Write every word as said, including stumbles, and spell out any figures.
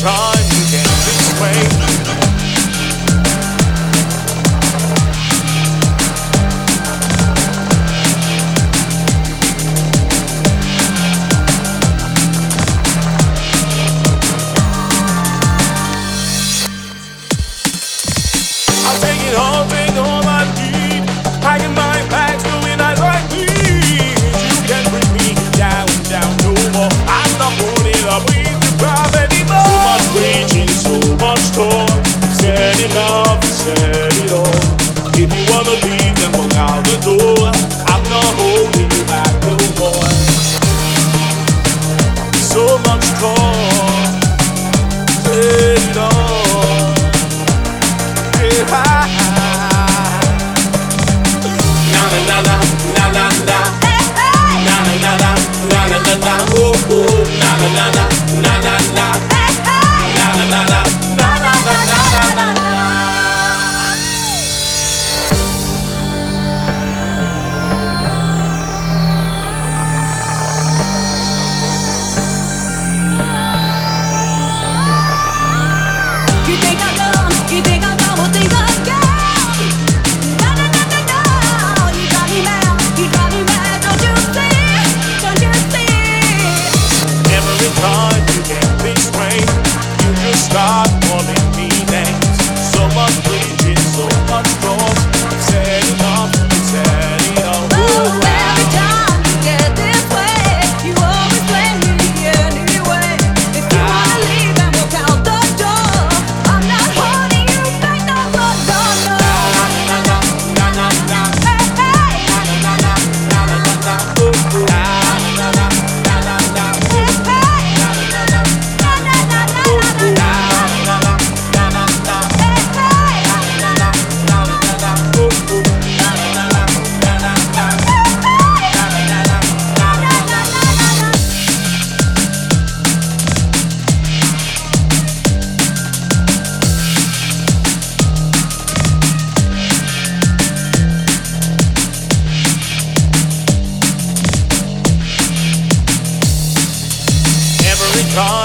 time you get this way. I'll take it all, take all I need. Packing my bags, doing as I please. You can't bring me down, down no more. I'm not putting up with the crowd anymore. So much raging, so much talk. Said enough, said it all. If you wanna leave, then walk out the door. I'm not holding you back no more. So much talk, said it all. Na na na na na na, na na na na na na na na, oh oh, na na na na na na na, na na na na na na na na na. You think I'm dumb? You think I'm dumb? Well, think again. No, no, no, no, no. You got me mad. You got me mad. Don't you see? Don't you see? Every time you get this way, you just start calling me names. So much preaching, so much talk. Said enough, said it all. Oh, every time you get this way, you always blame me anyway. If you wanna leave, then walk out the door. I'm not holding you back, no, no, no, no. Na na na na na, Hey, hey. na na na na na na na, oh oh, na na na na na na, Hey, hey. na na na na. Na, na, na, na, na, na, na. Every time